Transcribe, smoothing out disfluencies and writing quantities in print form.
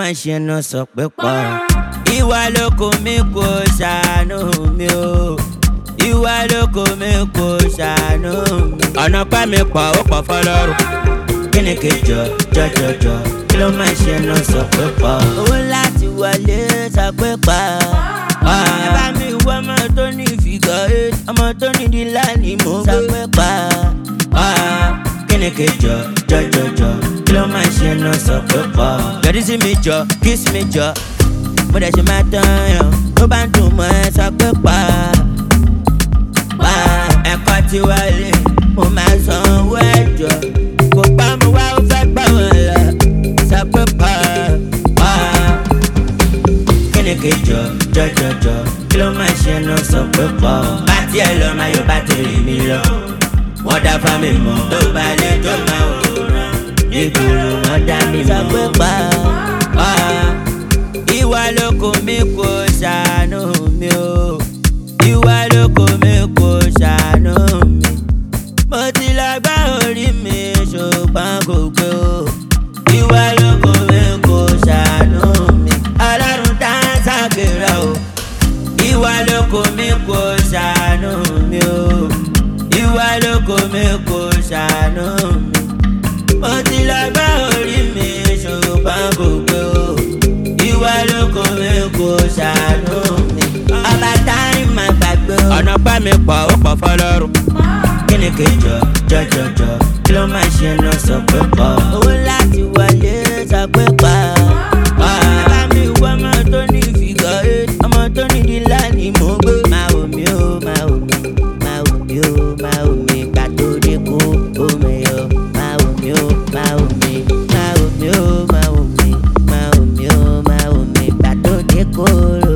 máa ṣe náà sọ pé pa. Ìwà lóko mi kò ṣàánú mi o. Ìwà lóko mi kò ṣàánú mi. Ọ̀nà pa mi pọ̀ ó pọ̀ fọlọ́run. Kí ni kejọ jọjọjọ kí ló máa ṣe náà sọ pé pa. Owó láti wọlé sọ pé pa. Ẹ bá mi wọ ọmọ tó ní fìgọ́ eight, ọmọ tó ní dílà ní mo gbé. Sọ pé pa. Kí ni kejọ jọjọjọ kí ló máa ṣe náà sọ pé pa. Yọrí sí mi jọ kiss mi jọ mo dẹ̀ ṣe máa tán yàn tó bá ń dùn mọ́ ẹ sọ pé pa. Ẹ̀kọ́ ti wọlé mo máa san owó ẹ̀jọ̀ kò pa mo wá ó fẹ́ gbà wọ́n lọ sọ pé pa. Kí ni kejọ jọjọjọ kí ló máa ṣe náà sọ pé pa. Bá tiẹ̀ lọ máa yọ bátìrì mi lọ wọ́n dá fámi mọ́ tó bá lè tó máa wòran nígboro wọ́n dá mi mọ́ sọ pé pa. Ìwà lóko mi kò ṣàánú mi o. Ìwà lóko mi kò ṣàánú mi. Mo ti lọ gbá orí mi ṣùgbọ́n kò gbé o. Ìwà lóko mi kò ṣàánú mi. Ọlọ́run tá ń ṣàgbéra o. Ìwà lóko mi kò ṣàánú mi o. Ìwà lóko mi kò ṣàánú mi. Mo ti lọ gbá orí mi ṣùgbọ́n kò gbé o. Ìwà lóko mi kò ṣàánú mi. Ọba táyì máa gbàgbé o. Ọ̀nà pa mi pọ̀ ó pọ̀ fọlọ́run. Kí ni kejọ jọjọjọ kí ló máa ṣe náà sọ pé pọ̀. Owó láti wọlé sọ pé pa. Ẹ bá mi wọ ọmọ tó ní fìgọ́ eight, ọmọ tó ní dílà ní mo gbé. Máa wò mí o, máa wò mí, máa wò mí o, máa wò mí gbà tó dé kó omi o. Máa wò mí o, máa wò mí, máa wò mí o, máa wò mí, máa wò mí o, máa wò mí gbà tó dé kó.